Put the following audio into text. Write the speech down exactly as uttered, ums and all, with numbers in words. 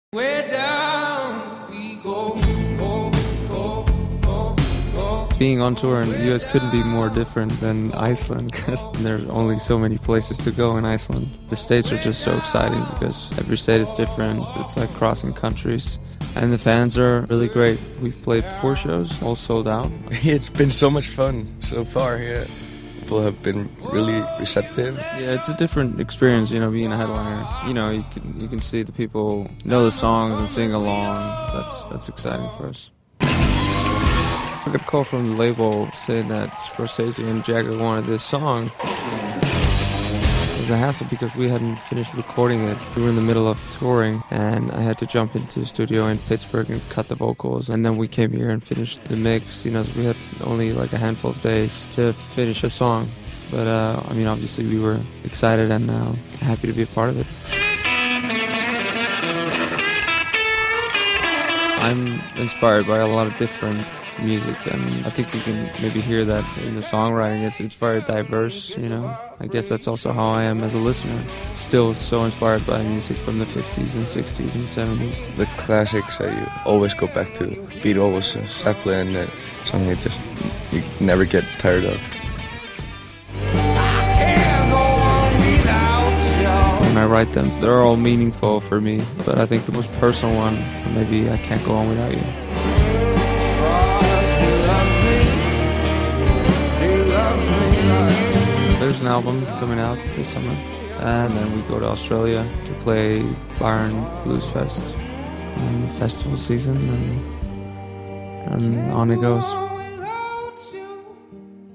Way down we go, go, go, go, go. Being on tour in the U S couldn't be more different than Iceland because there's only so many places to go in Iceland. The States are just so exciting because every state is different. It's like crossing countries. And the fans are really great. We've played four shows, all sold out. It's been so much fun so far here. People have been really receptive. Yeah, it's a different experience, you know, being a headliner. You know, you can you can see the people know the songs and sing along. That's that's exciting for us. I got a call from the label saying that Scorsese and Jagger wanted this song. It was a hassle because we hadn't finished recording it. We were in the middle of touring and I had to jump into the studio in Pittsburgh and cut the vocals, and then we came here and finished the mix. You know, so we had only like a handful of days to finish a song. But uh, I mean, obviously we were excited and uh, happy to be a part of it. I'm inspired by a lot of different music, and I think you can maybe hear that in the songwriting. It's it's very diverse, you know. I guess that's also how I am as a listener. Still so inspired by music from the fifties and sixties and seventies. The classics that you always go back to. Beatles, uh, Zeppelin, uh, something that just you never get tired of. When I write them, they're all meaningful for me, but I think the most personal one, maybe I Can't Go On Without You. There's an album coming out this summer, and then we go to Australia to play Byron Blues Fest, and festival season, and, and on it goes.